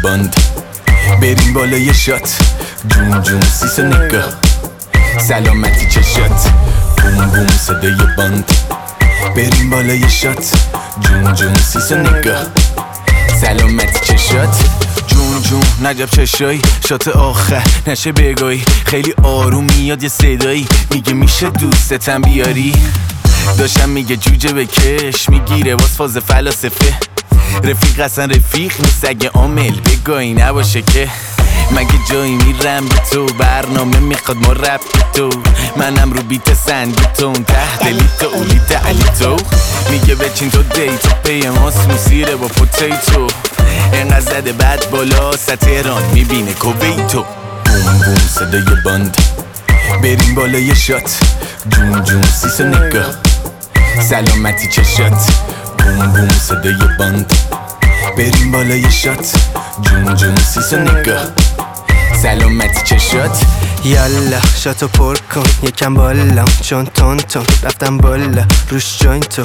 باند، بریم بالای شات. جون جون سیس و نگاه، سلامتی چشات. بوم بوم صدای باند، بریم بالای شات. جون جون سیس و نگاه، سلامتی چشات. جون جون نجب چشایی، شات آخر نشه بگایی. خیلی آروم میاد یه صدایی، میگه میشه دوستتم بیاری. داشتم میگه جوجه بکش، میگیره باز فاز فلاسفه. رفیق اصلا رفیق نیست اگه عامل بگایی نباشه که. مگه جایی میرم بی تو، برنامه میخواد ما رب بی تو. منم رو بیت سندیتون، ته دلیت اولیت علیتو. میگه بچین تو دیتو، پی ماست موسیره با پوتیتو. اینقدر زده بد بالا تهران میبینه کویتو. بوم بوم صدای باند، بریم بالای شات. جون جون سیس و نگاه، سلامتی چشات. بوم بوم صدای باند، بریم بالای شات. جون جون سیس و نگاه، سلامتی چشات. یالا شاتو پر کن یکم بالا، چون تون تون رفتم بالا روش جوینتو.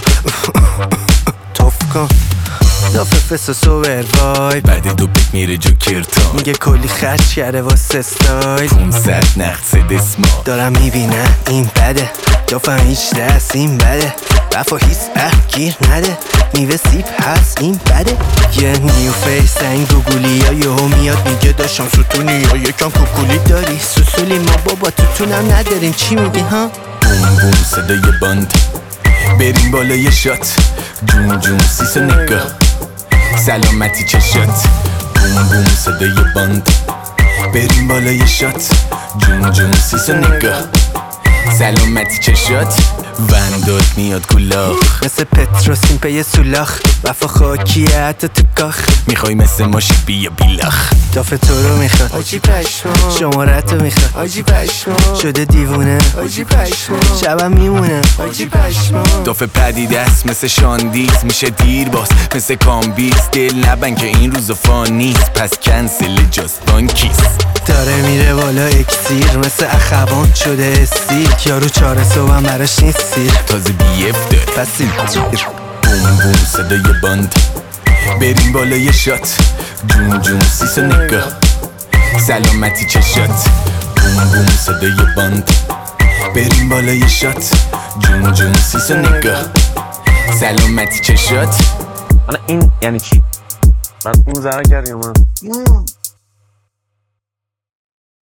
توف کن دافه فس و سوور وای، بعد دو پیک میره جوکرتون. میگه کلی خرج کرده واسه استایل. 500 نقصد اسما دارم میبینم این بده، دافم هیچ دست این بده. وفا هیس گیر نده، میوه سیب هست این بده. یه نیو فیس این گوگولی ها یهو میاد میگه داشتم ستونی یا یکم کوکولی داری. سوسولی ما بابا توتونم نداریم، چی میگی ها؟ بوم بوم صدای باند، بریم بالای شات. جون جون سیس و نگاه، سلامتی چشات. بوم بوم صدای باند، بریم بالای شات. جون جون سیس و نگاه، سلامتی چشات. ونداد میاد کلاخ، مثل پتروسین پی سولاخ. وفا خاکیه حتی تو کاخ، میخوای مثل ماشی بیا بیلاخ. دافه تو رو میخواد آجی پشما، شمارت رو میخواد آجی پشما، شده دیوونه آجی پشما، شبم میمونه آجی پشما. دافه پدیده است مثل شاندیز، میشه دیر باز مثل کامبیز. دل نبن که این روز فان نیست، پس کنسل جاست بانکیز. داره میره بالا اکسیر، مثل اخوان شده استیر. یارو 4 صبحم براش نیست سیر، تازه بیف داره پس این بوم بوم صدای باند، بریم بالای شات. جون جون سیس و نگاه، سلامتی چشات. بوم بوم صدای باند، بریم بالای شات. جون جون سیس و نگاه، سلامتی چشات. حالا این یعنی چی؟ بعد اون ضرر کرد یا من؟